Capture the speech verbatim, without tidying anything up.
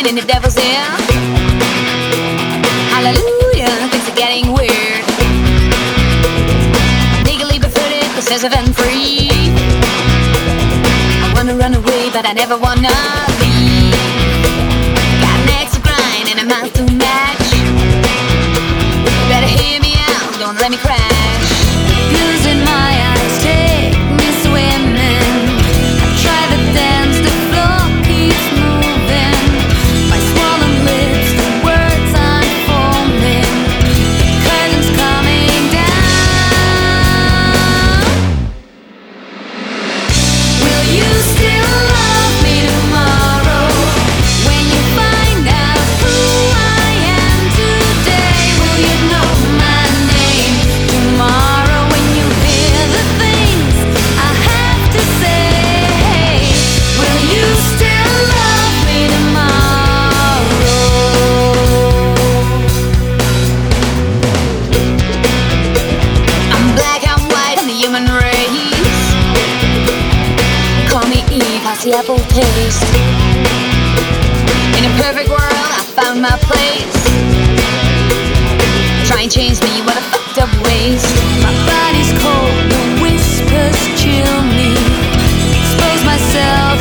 wine and the devil's in. Hallelujah, things are getting weird. Legally befooted, possessive and free. I wanna run away, but I never wanna leave. Got an axe to grind and a mouth to match. Better hear me out, don't let me crash. Blues in my eyes, take me swimming. I try to dance, the floor keeps moving. My swollen lips, the words unfolding. Curtains coming down. Will you still love me tomorrow? When you find out who I am today, will you know my name tomorrow? When you hear the things I have to say, will you still love me tomorrow? I'm black, I'm white, I'm the human race. Call me Eve, how's the apple taste? In a perfect world, I found my place. Try and change me, what a fucked up waste. My body's cold, the whispers chill me. Expose myself